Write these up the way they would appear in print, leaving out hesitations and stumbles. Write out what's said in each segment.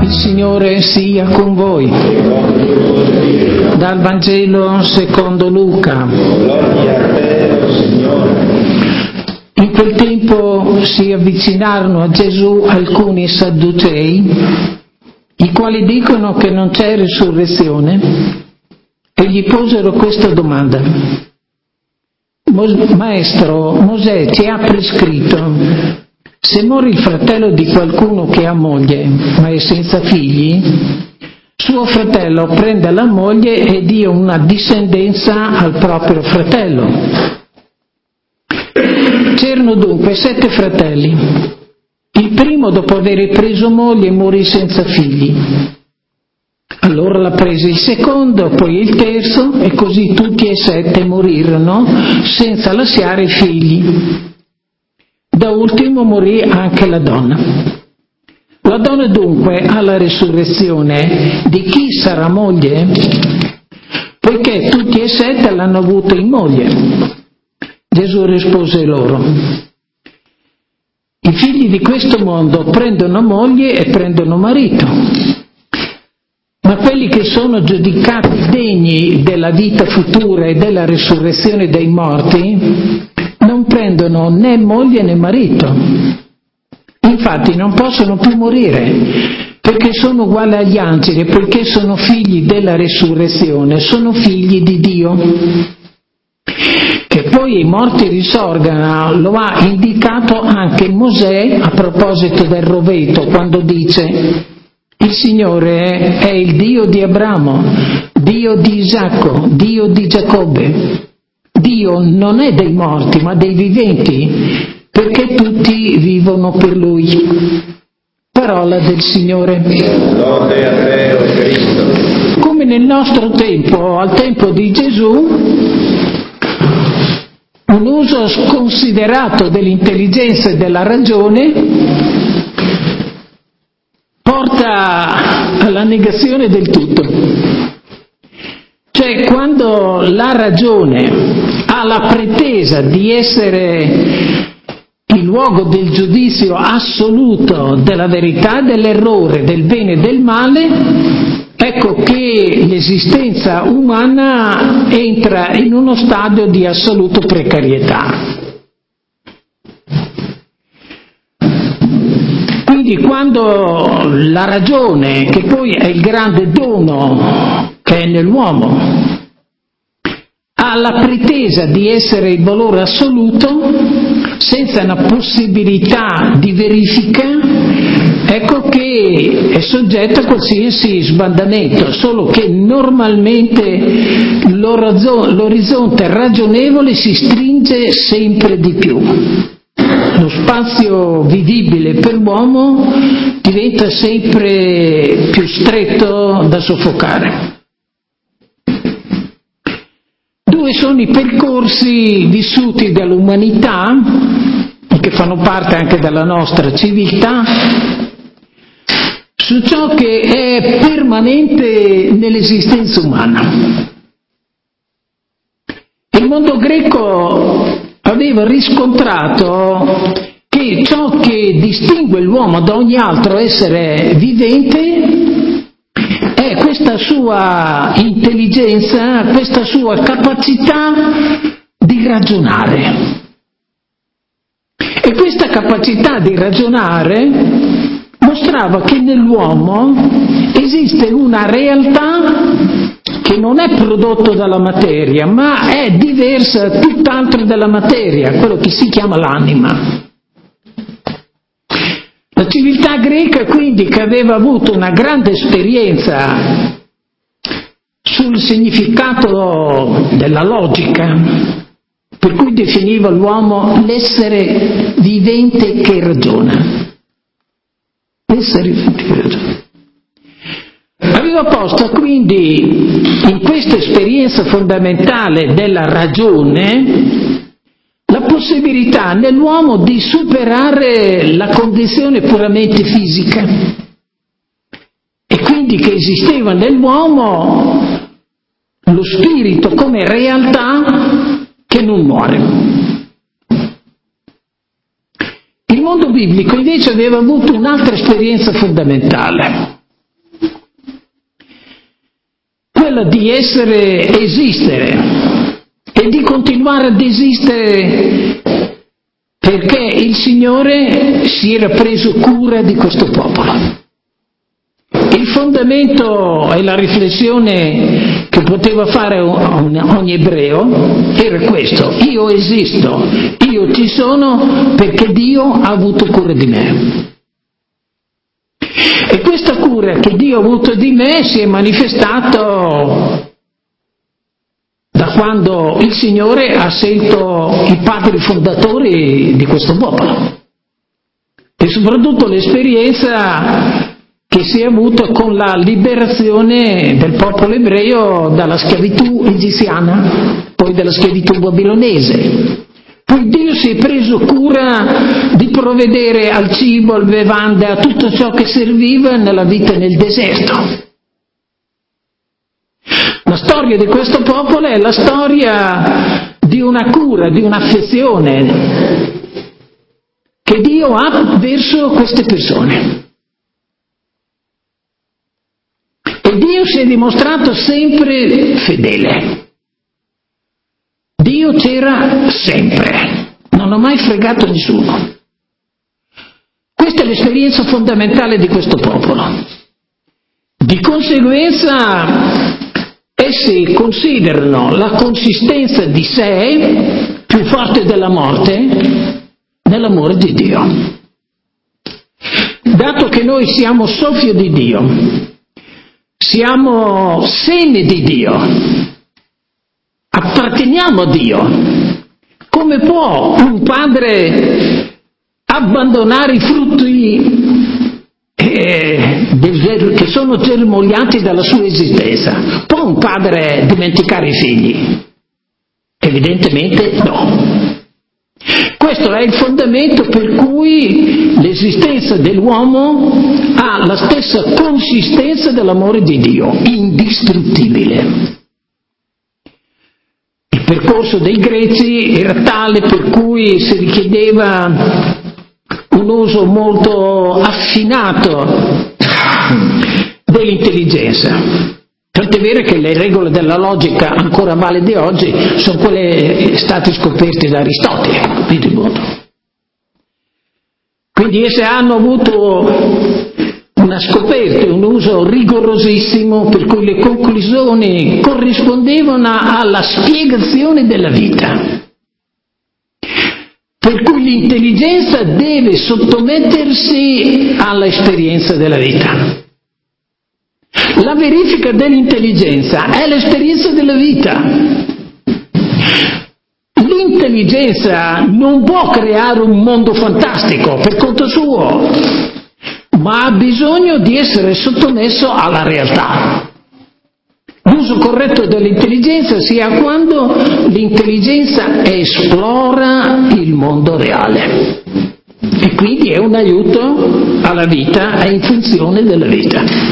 Il Signore sia con voi. Dal Vangelo secondo Luca. In quel tempo si avvicinarono a Gesù alcuni sadducei, i quali dicono che non c'è risurrezione, e gli posero questa domanda: Maestro, Mosè ci ha prescritto, se muore il fratello di qualcuno che ha moglie, ma è senza figli, suo fratello prenda la moglie e dia una discendenza al proprio fratello. C'erano dunque 7 fratelli. Il primo, dopo aver preso moglie, morì senza figli. Allora la prese il secondo, poi il terzo, e così tutti e 7 morirono senza lasciare figli. Da ultimo morì anche la donna. La donna dunque alla risurrezione di chi sarà moglie? Poiché tutti e 7 l'hanno avuto in moglie. Gesù rispose loro: i figli di questo mondo prendono moglie e prendono marito, ma quelli che sono giudicati degni della vita futura e della risurrezione dei morti non prendono né moglie né marito. Infatti non possono più morire, perché sono uguali agli angeli, poiché sono figli della risurrezione, sono figli di Dio. Che poi i morti risorgano lo ha indicato anche Mosè a proposito del roveto, quando dice: il Signore è il Dio di Abramo, Dio di Isacco, Dio di Giacobbe. Dio non è dei morti, ma dei viventi, perché tutti vivono per Lui. Parola del Signore. Lode a te, o Cristo. Come nel nostro tempo, al tempo di Gesù, un uso sconsiderato dell'intelligenza e della ragione porta alla negazione del tutto. Cioè, quando la ragione ha la pretesa di essere il luogo del giudizio assoluto della verità, dell'errore, del bene e del male, ecco che l'esistenza umana entra in uno stadio di assoluta precarietà. Quindi quando la ragione, che poi è il grande dono che è nell'uomo, ha la pretesa di essere il valore assoluto, senza una possibilità di verifica, ecco che è soggetto a qualsiasi sbandamento, solo che normalmente l'orizzonte ragionevole si stringe sempre di più. Lo spazio vivibile per l'uomo diventa sempre più stretto da soffocare. 2 sono i percorsi vissuti dall'umanità, che fanno parte anche della nostra civiltà, su ciò che è permanente nell'esistenza umana. Il mondo greco aveva riscontrato che ciò che distingue l'uomo da ogni altro essere vivente è questa sua intelligenza, questa sua capacità di ragionare. E questa capacità di ragionare mostrava che nell'uomo esiste una realtà che non è prodotto dalla materia, ma è diversa tutt'altro dalla materia, quello che si chiama l'anima. La civiltà greca, quindi, che aveva avuto una grande esperienza sul significato della logica, per cui definiva l'uomo l'essere vivente che ragiona. L'essere vivente che ragiona. Aveva posto quindi in questa esperienza fondamentale della ragione la possibilità nell'uomo di superare la condizione puramente fisica, e quindi che esisteva nell'uomo lo spirito come realtà che non muore. Il mondo biblico invece aveva avuto un'altra esperienza fondamentale. quella di esistere e di continuare ad esistere perché il Signore si era preso cura di questo popolo. Il fondamento e la riflessione che poteva fare ogni ebreo era questo: io esisto, io ci sono perché Dio ha avuto cura di me. E questa cura che Dio ha avuto di me si è manifestato da quando il Signore ha scelto i padri fondatori di questo popolo. E soprattutto l'esperienza che si è avuto con la liberazione del popolo ebreo dalla schiavitù egiziana, poi dalla schiavitù babilonese. Poi Dio si è preso cura di provvedere al cibo, al bevande, a tutto ciò che serviva nella vita nel deserto. La storia di questo popolo è la storia di una cura, di un'affezione che Dio ha verso queste persone. E Dio si è dimostrato sempre fedele. Dio c'era sempre, non ha mai fregato nessuno. Questa è l'esperienza fondamentale di questo popolo. Di conseguenza, essi considerano la consistenza di sé più forte della morte nell'amore di Dio. Dato che noi siamo soffio di Dio, siamo seme di Dio, apparteniamo a Dio, come può un padre abbandonare i frutti che sono germogliati dalla sua esistenza? Può un padre dimenticare i figli? Evidentemente no. Questo è il fondamento per cui l'esistenza dell'uomo ha la stessa consistenza dell'amore di Dio, indistruttibile. Il percorso dei greci era tale per cui si richiedeva un uso molto affinato dell'intelligenza. Tant'è vero che le regole della logica ancora valide oggi sono quelle state scoperte da Aristotele, capite molto. Quindi esse hanno avuto una scoperta e un uso rigorosissimo per cui le conclusioni corrispondevano alla spiegazione della vita. Per cui l'intelligenza deve sottomettersi all'esperienza della vita. La verifica dell'intelligenza è l'esperienza della vita. L'intelligenza non può creare un mondo fantastico per conto suo, ma ha bisogno di essere sottomesso alla realtà. L'uso corretto dell'intelligenza sia quando l'intelligenza esplora il mondo reale e quindi è un aiuto alla vita, è in funzione della vita.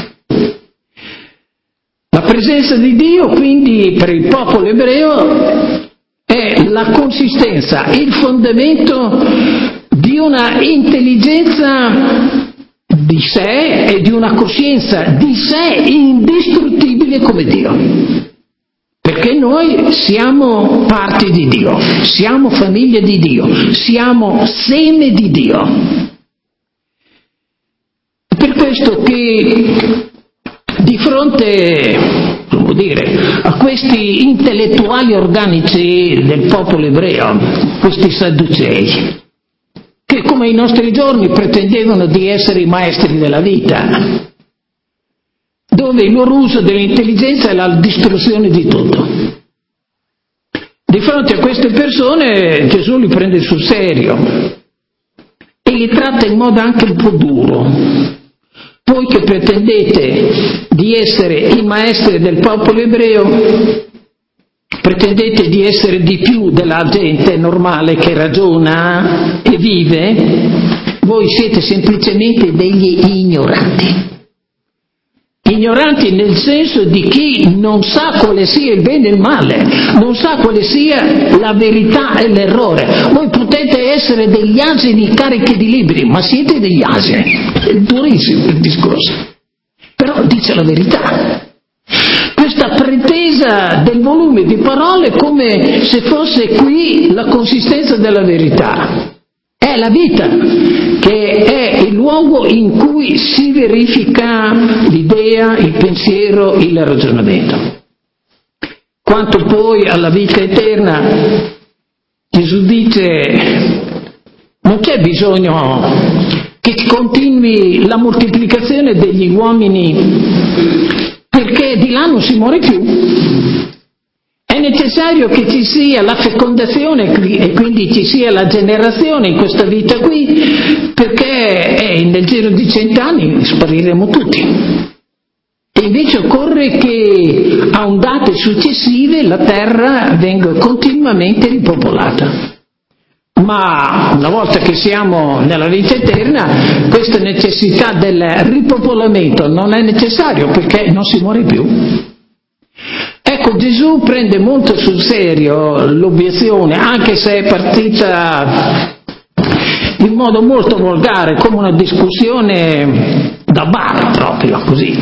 La presenza di Dio quindi per il popolo ebreo è la consistenza, il fondamento di una intelligenza di sé e di una coscienza di sé indistruttibile come Dio. Perché noi siamo parti di Dio, siamo famiglia di Dio, siamo seme di Dio. Per questo che di fronte, a questi intellettuali organici del popolo ebreo, questi sadducei, che come ai nostri giorni pretendevano di essere i maestri della vita, dove il loro uso dell'intelligenza è la distruzione di tutto. Di fronte a queste persone Gesù li prende sul serio e li tratta in modo anche un po' duro. Voi che pretendete di essere i maestri del popolo ebreo, pretendete di essere di più della gente normale che ragiona e vive, voi siete semplicemente degli ignoranti. Ignoranti nel senso di chi non sa quale sia il bene e il male, non sa quale sia la verità e l'errore. Voi potete essere degli asini carichi di libri, ma siete degli asini. È durissimo il discorso. Però dice la verità. Questa pesa del volume di parole come se fosse qui la consistenza della verità. È la vita che è il luogo in cui si verifica l'idea, il pensiero, il ragionamento. Quanto poi alla vita eterna, Gesù dice: non c'è bisogno che continui la moltiplicazione degli uomini, perché di là non si muore più. È necessario che ci sia la fecondazione e quindi ci sia la generazione in questa vita qui, perché nel giro di 100 anni spariremo tutti. E invece occorre che a ondate successive la terra venga continuamente ripopolata. Ma una volta che siamo nella vita eterna, questa necessità del ripopolamento non è necessario, perché non si muore più. Ecco, Gesù prende molto sul serio l'obiezione, anche se è partita in modo molto volgare, come una discussione da bar proprio, così.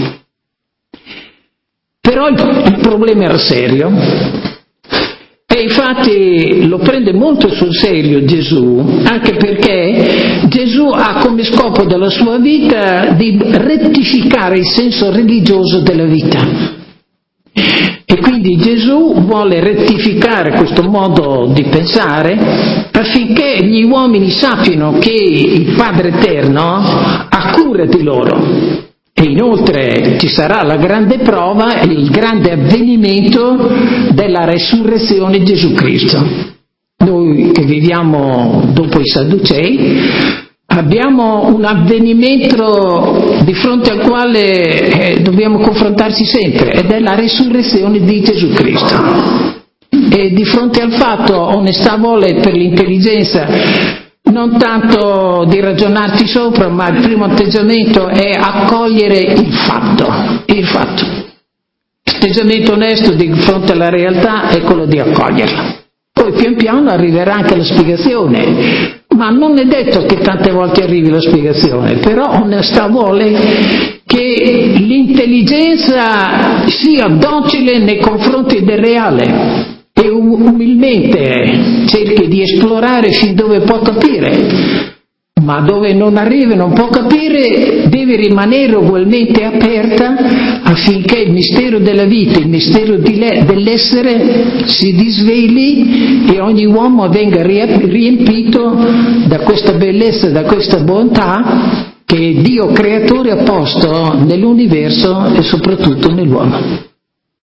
Però il problema era serio. E infatti lo prende molto sul serio Gesù, anche perché Gesù ha come scopo della sua vita di rettificare il senso religioso della vita. E quindi Gesù vuole rettificare questo modo di pensare affinché gli uomini sappiano che il Padre Eterno ha cura di loro. E inoltre ci sarà la grande prova, il grande avvenimento della resurrezione di Gesù Cristo. Noi che viviamo dopo i Sadducei abbiamo un avvenimento di fronte al quale dobbiamo confrontarci sempre, ed è la resurrezione di Gesù Cristo. E di fronte al fatto, onestà vuole per l'intelligenza non tanto di ragionarci sopra, ma il primo atteggiamento è accogliere il fatto. L'atteggiamento onesto di fronte alla realtà è quello di accoglierla. Poi pian piano arriverà anche la spiegazione, ma non è detto che tante volte arrivi la spiegazione, però onestà vuole che l'intelligenza sia docile nei confronti del reale e umilmente cerchi di esplorare fin dove può capire, ma dove non arriva, non può capire, deve rimanere ugualmente aperta affinché il mistero della vita, il mistero dell'essere si disveli e ogni uomo venga riempito da questa bellezza, da questa bontà che Dio creatore ha posto nell'universo e soprattutto nell'uomo.